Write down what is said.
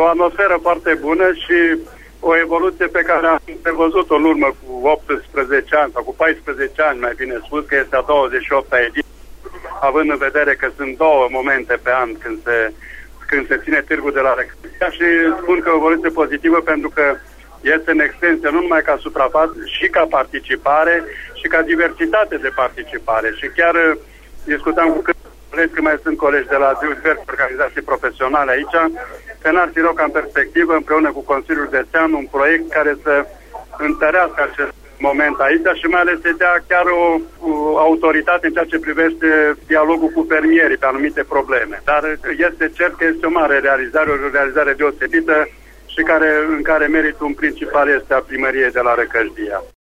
atmosferă foarte bună și o evoluție pe care am prevăzut-o în urmă cu 18 ani sau cu 14 ani, mai bine spus, că este a 28-a ediție, având în vedere că sunt două momente pe an când se ține târgul de la Răcădia și spun că o evoluție pozitivă pentru că este în extensie nu numai ca suprafață, și ca participare și ca diversitate de participare. Și chiar discutam cu colegi, că mai sunt colegi de la diverse organizații profesionale aici, că n-ar fi rău ca în perspectivă, împreună cu Consiliul Județean, un proiect care să întărească acest moment aici și mai ales să dea chiar o autoritate în ceea ce privește dialogul cu fermierii pe anumite probleme. Dar este cert că este o mare realizare, o realizare deosebită și în care meritul principal este a primăriei de la Răcădia.